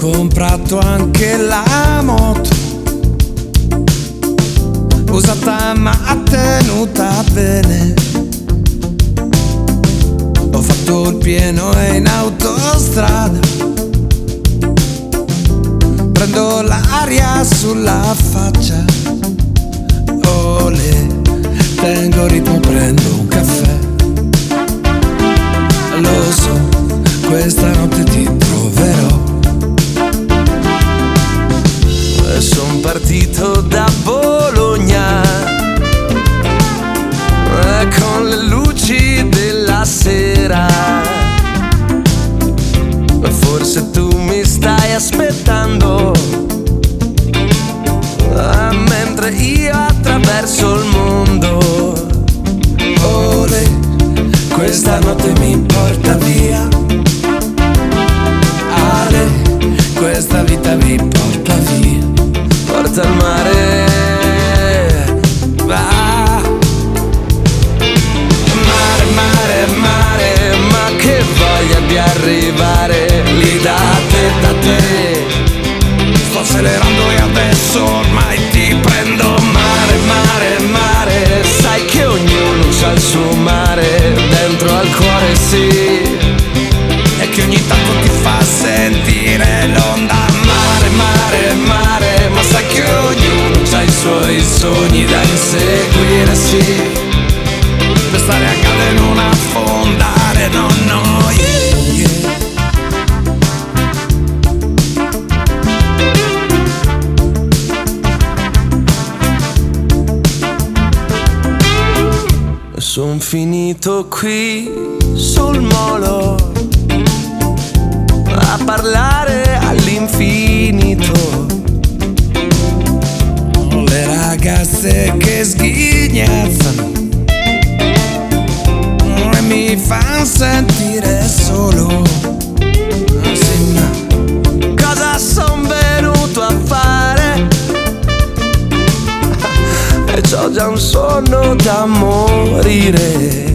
comprato anche la moto, usata ma tenuta bene. Ho fatto il pieno in autostrada, prendo l'aria sulla faccia. Olè, tengo ritmo, prendo un caffè. Lo so, questa notte ti troverò. Son partito da Bologna con le luci della sera. Forse tu mi stai aspettando, mentre io attraverso il mondo. Olè, questa notte mi porta via. Ale, questa vita mi porta via. Porta al mare, va. Mare, mare, mare, ma che voglia di arrivare lì da te. Sto accelerando e adesso ormai ti prendo. Mare, mare, mare, sai che ognuno c'ha il suo mare dentro al cuore, sì. E che ogni tanto ti fa sentire l'onda. Mare, mare, mare, ma sai che ognuno c'ha i suoi sogni da inseguire, sì. Per stare a casa e non affondare, no, no, yeah, yeah. Son finito qui sul molo a parlare all'infinito. Le ragazze che sghignazzano e mi fanno sentire solo. Sì, ma cosa son venuto a fare? E c'ho già un sonno da morire.